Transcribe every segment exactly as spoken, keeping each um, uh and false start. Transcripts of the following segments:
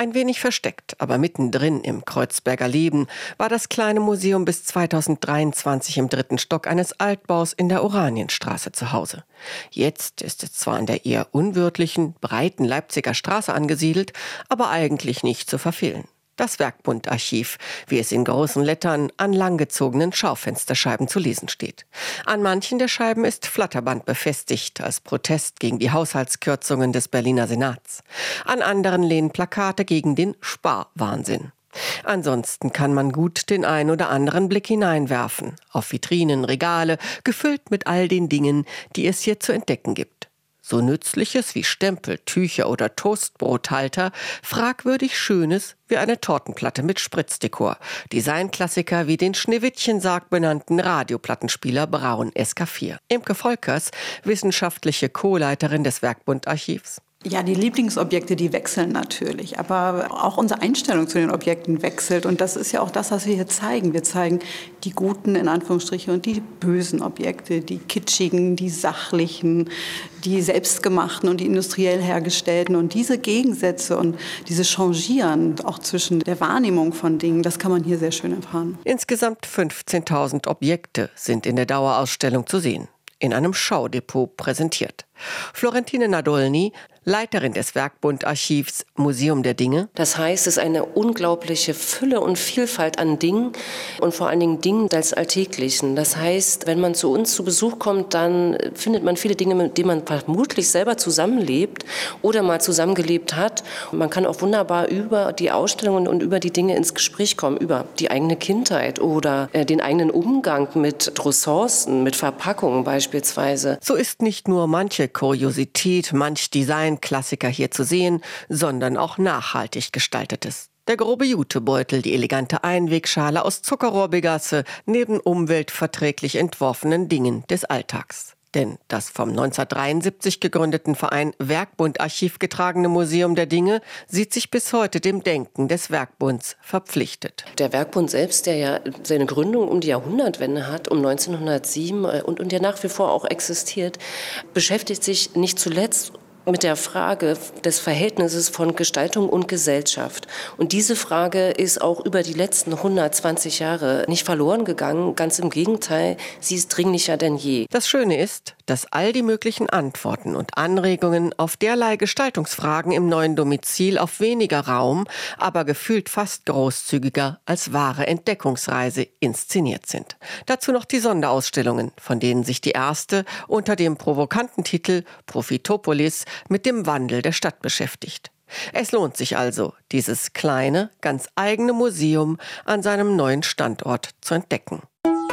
Ein wenig versteckt, aber mittendrin im Kreuzberger Leben war das kleine Museum bis zweitausenddreiundzwanzig im dritten Stock eines Altbaus in der Oranienstraße zu Hause. Jetzt ist es zwar in der eher unwirtlichen, breiten Leipziger Straße angesiedelt, aber eigentlich nicht zu verfehlen. Das Werkbund-Archiv, wie es in großen Lettern an langgezogenen Schaufensterscheiben zu lesen steht. An manchen der Scheiben ist Flatterband befestigt, als Protest gegen die Haushaltskürzungen des Berliner Senats. An anderen lehnen Plakate gegen den Sparwahnsinn. Ansonsten kann man gut den ein oder anderen Blick hineinwerfen, auf Vitrinen, Regale, gefüllt mit all den Dingen, die es hier zu entdecken gibt. So Nützliches wie Stempel, Tücher oder Toastbrothalter, fragwürdig Schönes wie eine Tortenplatte mit Spritzdekor, Designklassiker wie den Schneewittchensarg benannten Radioplattenspieler Braun S K vier. Imke Volkers, wissenschaftliche Co-Leiterin des Werkbund-Archivs. Ja, die Lieblingsobjekte, die wechseln natürlich, aber auch unsere Einstellung zu den Objekten wechselt und das ist ja auch das, was wir hier zeigen. Wir zeigen die guten, in Anführungsstrichen, und die bösen Objekte, die kitschigen, die sachlichen, die selbstgemachten und die industriell hergestellten und diese Gegensätze und diese Changieren auch zwischen der Wahrnehmung von Dingen, das kann man hier sehr schön erfahren. Insgesamt fünfzehntausend Objekte sind in der Dauerausstellung zu sehen, in einem Schaudepot präsentiert. Florentine Nadolny, Leiterin des Werkbund-Archivs Museum der Dinge. Das heißt, es ist eine unglaubliche Fülle und Vielfalt an Dingen und vor allen Dingen Dingen als Alltäglichen. Das heißt, wenn man zu uns zu Besuch kommt, dann findet man viele Dinge, mit denen man vermutlich selber zusammenlebt oder mal zusammengelebt hat. Und man kann auch wunderbar über die Ausstellungen und über die Dinge ins Gespräch kommen, über die eigene Kindheit oder den eigenen Umgang mit Ressourcen, mit Verpackungen beispielsweise. So ist nicht nur manche Kuriosität, manch Designklassiker hier zu sehen, sondern auch nachhaltig gestaltetes. Der grobe Jutebeutel, die elegante Einwegschale aus Zuckerrohrbegasse, neben umweltverträglich entworfenen Dingen des Alltags. Denn das vom neunzehnhundertdreiundsiebzig gegründeten Verein Werkbund-Archiv getragene Museum der Dinge sieht sich bis heute dem Denken des Werkbunds verpflichtet. Der Werkbund selbst, der ja seine Gründung um die Jahrhundertwende hat, um neunzehnhundertsieben und, und der nach wie vor auch existiert, beschäftigt sich nicht zuletzt mit der Frage des Verhältnisses von Gestaltung und Gesellschaft. Und diese Frage ist auch über die letzten hundertzwanzig Jahre nicht verloren gegangen. Ganz im Gegenteil, sie ist dringlicher denn je. Das Schöne ist, dass all die möglichen Antworten und Anregungen auf derlei Gestaltungsfragen im neuen Domizil auf weniger Raum, aber gefühlt fast großzügiger als wahre Entdeckungsreise inszeniert sind. Dazu noch die Sonderausstellungen, von denen sich die erste unter dem provokanten Titel Profitopolis mit dem Wandel der Stadt beschäftigt. Es lohnt sich also, dieses kleine, ganz eigene Museum an seinem neuen Standort zu entdecken.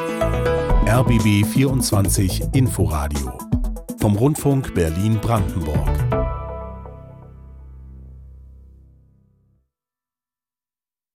R B B vierundzwanzig Inforadio vom Rundfunk Berlin-Brandenburg.